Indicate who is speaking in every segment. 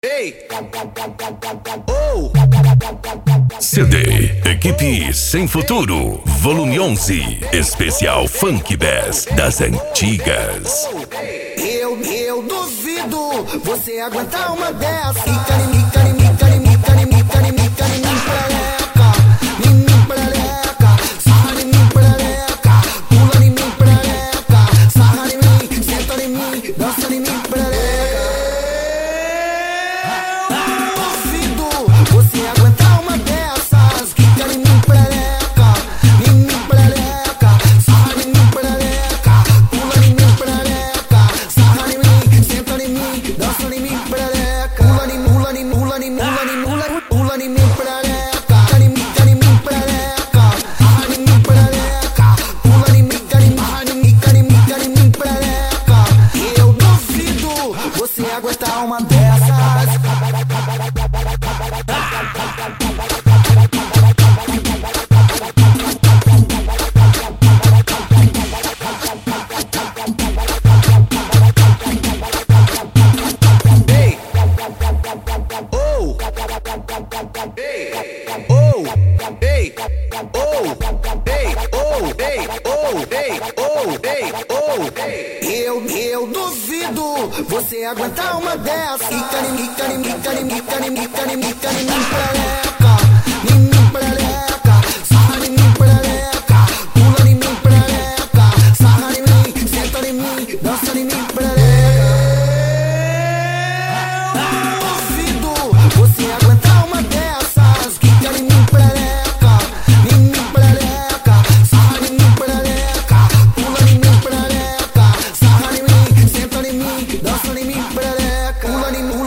Speaker 1: Ei! Oh!
Speaker 2: CD Equipe Sem Futuro, volume 11, especial Funk Bass das antigas.
Speaker 1: Eu duvido você aguentar uma dessa. Dança em mim, você aguentar uma dessas, quica em mim, prereca, sarra em mim, prereca, pula em mim, prereca, sarra em mim, senta em mim, dança em mim, prereca, pula em mim, prereca, quica em mim, prereca, sarra em mim, prereca, pula em mim, prereca. Eu duvido você aguentar uma dessas. Eu duvido você aguentar uma dessa. Quica em mim, prereca, sarra em mim, prereca, pula em mim, prereca, sarra em mim, senta em mim, dança em mim, prereca. Duvido você aguentar uma dessas. Quica em mim, prereca, sarra em mim, prereca, pula em mim, prereca, sarra em mim, senta em mim, dança em mim, prereca, pula em mim,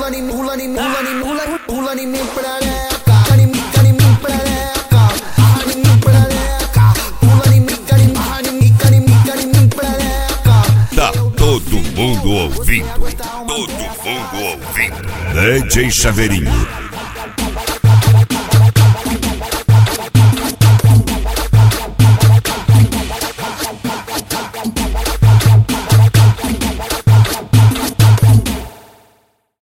Speaker 1: prereca, quica em mim, prereca, sarra em mim, prereca, pula em mim, prereca.
Speaker 2: Tá todo mundo ouvindo, DJ Chaveirinho.